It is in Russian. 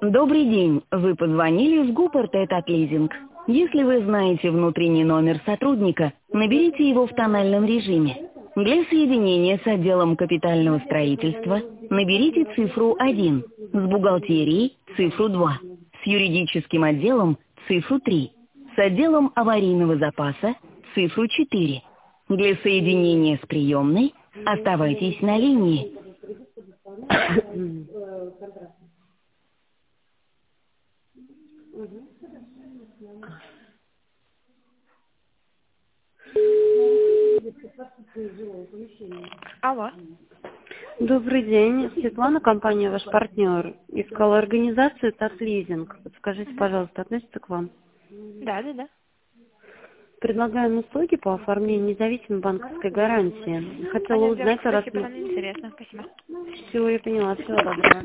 Добрый день. Вы позвонили в Гуппорт от Лизинг. Если вы знаете внутренний номер сотрудника, наберите его в тональном режиме. Для соединения с отделом капитального строительства наберите цифру 1, с бухгалтерией цифру 2, с юридическим отделом цифру 3, с отделом аварийного запаса цифру 4. Для соединения с приемной оставайтесь на линии. Алло. Добрый день. Светлана, компания «Ваш партнер». Искала организацию «Татлизинг». Подскажите, пожалуйста, относится к вам? Да. Предлагаем услуги по оформлению независимой банковской гарантии. Хотела Алло, узнать, девушка, раз спасибо, нам интересно. Спасибо. Все, я поняла. Всего доброго.